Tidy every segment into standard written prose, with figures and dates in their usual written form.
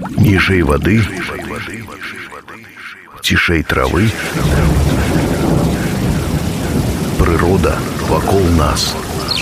Ніжэй вады, цішэй травы, прырода вакол нас.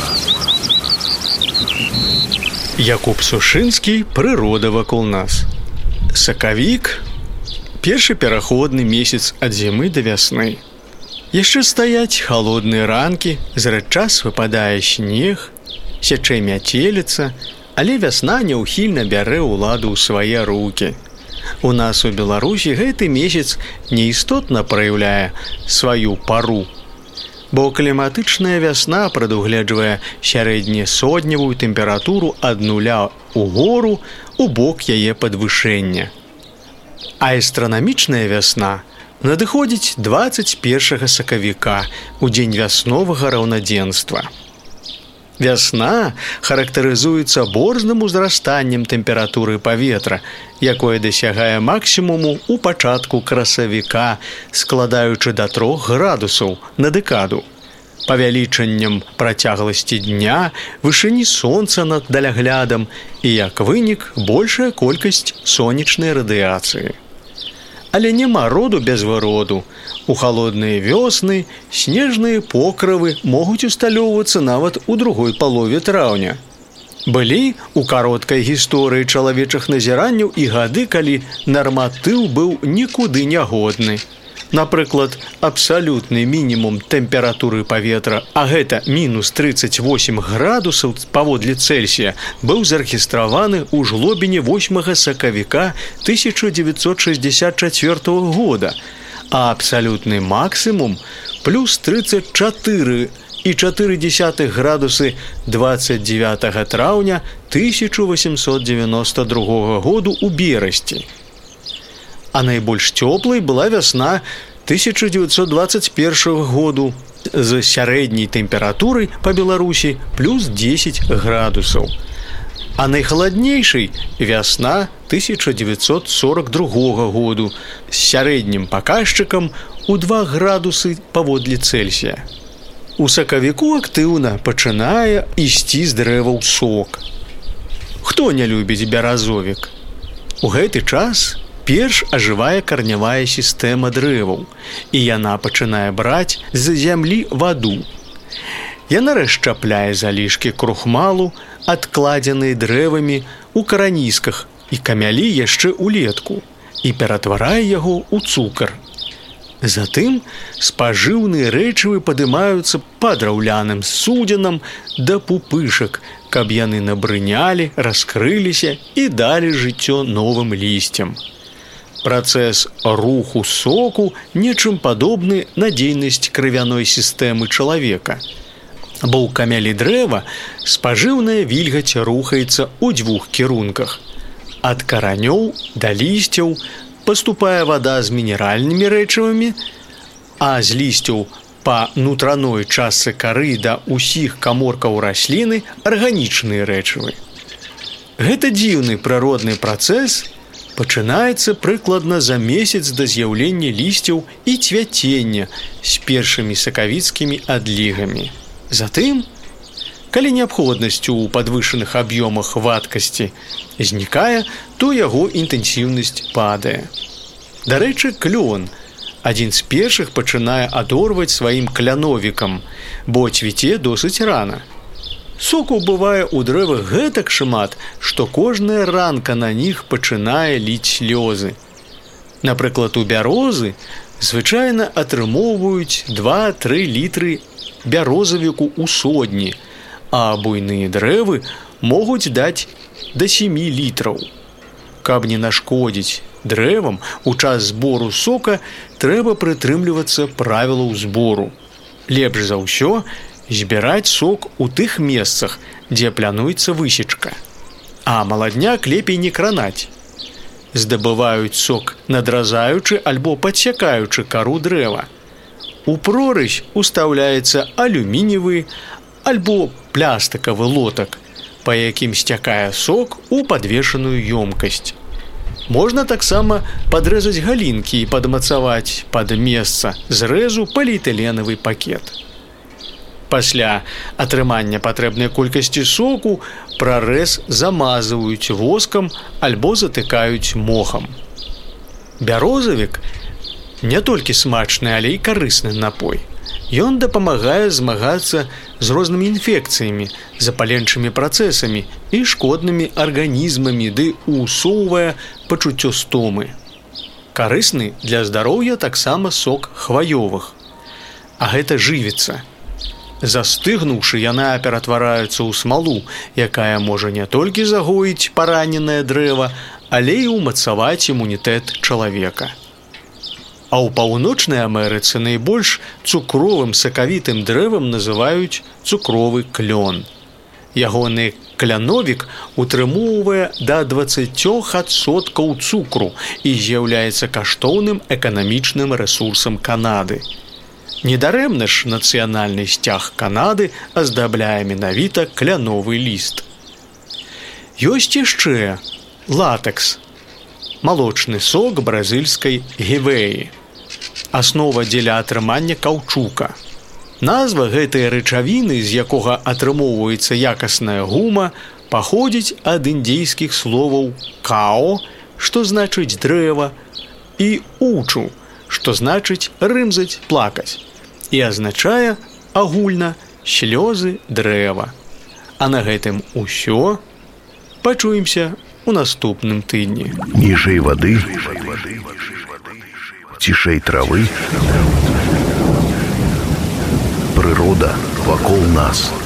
Якуб Сушынскі «Прырода вакол нас». Сакавік – першы пераходны месяц ад зімы да вясны. Яшчэ стаяць халодныя ранкі, зрэдчас выпадае снег, сячэ мяцеліца, але вясна няўхільна бярэ ўладу ў свае рукі. У нас у Беларусі гэты месяц неістотна праяўляе сваю пару, бо кліматычная вясна прадугледжвае сярэднесодневую тэмпературу ад 0 угору у бок яе падвышэння. А астранамічная вясна надыходзіць 21 сакавіка у дзень вясновага раўнадзенства. Вясна характарызуецца борзным узрастаннем тэмпературы паветра, якое дасягае максімуму ў пачатку красавіка, складаючы да 3 градусаў на дэкаду, павялічэннем працягласці дня, вышыні сонца над даляглядам і, як вынік, большая колькасць сонечнай радыяцыі. Але няма роду без выроду. У халодныя вёсны снежныя покрывы могуць усталёўвацца нават у другой палове траўня. Былі ў кароткай гісторыі чалавечых назіранняў і гады, калі нарматыў быў нікуды не годны. Напрыклад, абсалютны мінімум тэмпературы паветра, а гэта мінус 38 градусаў паводле Цельсія, быў зарэгістраваны ў жлобіне 8 сакавіка 1964 года, а абсалютны максімум плюс 34,4 градусы 29 траўня 1892 году ў Берасці. А найбольш цёплай была вясна 1921 году з сярэдняй тэмпературай па Беларусі плюс 10 градусаў. А найхаладнейшай вясна 1942 году з сярэднім паказчыкам у 2 градусы паводле Цельсія. У сакавіку актыўна пачынае ісці з дрэваў сок. Хто не любіць бяразовік? У гэты час перш ажывае карнявая сістэма дрэваў, і яна пачынае браць з зямлі ваду. Яна расшчапляе залішкі крухмалу, адкладзеныя дрэвамі ў каранісках і камялі яшчэ ўлетку, і ператварае яго ў цукар. Затым спажыўныя рэчывы падымаюцца па драўляным судзінам да пупышак, каб яны набрынялі, раскрыліся і далі жыццё новым лісцям. Працэс руху соку нечым падобны на дзейнасць крывяной сістэмы чалавека. Бо ў камялі дрэва спажыўная вільгаць рухаецца ў 2 кірунках. Ад каранёў да лісцяў паступае вада з мінеральнымі рэчывамі, а з лісцяў па нутраной частцы кары да ўсіх каморкаў расліны арганічныя рэчывы. Гэта дзіўны прыродны працэс пачынаецца прыкладна за месяц да з'яўлення лісцяў і цвяцення з першымі сакавіцкімі адлігамі. Затым, калі неабходнасць у падвышаных аб'ёмах вадкасці знікае, то яго інтэнсіўнасць падае. Дарэчы, клён адзін з першых пачынае адорваць сваім кляновікам, бо цвіце досыць рана. Соку бывае ў дрэвах гэтак шмат, што кожная ранка на них пачынае ліць слёзы. Напрыклад, у бярозы звычайна атрымоўваюць 2-3 літры бярозавіку ў сотні, а буйныя дрэвы могуць даць да 7 літраў. Каб не нашкодзіць дрэвам, у час збору сока трэба прытрымлівацца правілаў збору. Лепш за ўсё збіраць сок у тых месцах, дзе плануецца высечка. А маладняк лепей не кранаць. Здабываюць сок, надразаючы альбо падсякаючы кару дрэва. У прорызь устаўляецца алюмініевы альбо плястыкавы лотак, па якім сцякае сок у падвешаную ёмкасць. Можна таксама падрэзаць галінкі і падмацаваць пад месца зрэзу поліэтыленавы пакет. Пасля атрымання патрэбнай колькасці соку прарэз замазываюць воскам альбо затыкаюць мохам. Бярозавік не толькі смачны, але і карысны напой. Ён дапамагае змагацца з рознымі інфекцыямі, запаленчымі працэсамі і шкоднымі арганізмамі, ды усоўвае пачуццё стомы. Карысны для здароўя таксама сок хваёвых. А гэта жывіца. Застыгнуўшы, яна ператвараецца ў смалу, якая можа не толькі загоіць параненае дрэва, але і ўмацаваць імунітэт чалавека. А ў паўночнай Амерыцы найбольш цукровым сакавітым дрэвам называюць цукровы клён. Ягоны кляновік утрымоўвае да 20% цукру і з'яўляецца каштоўным эканамічным рэсурсам Канады. Недарэмна ж нацыянальны сцяг Канады аздабляе менавіта кляновы ліст. Ёсць яшчэ латэкс, малочны сок бразільскай гівеі. Аснова дзеля атрымання каўчука. Назва гэтай рэчавіны, з якога атрымоўваецца якасная гума, паходзіць ад індзейскіх словаў «као», што значыць «дрэва», і «учу», што значыць «рымзаць, плакаць», і азначае агульна «слёзы дрэва». А на гэтым усё. Пачуемся у наступным тыдні. Ніжэй вады, цішэй травы, прырода вакол нас.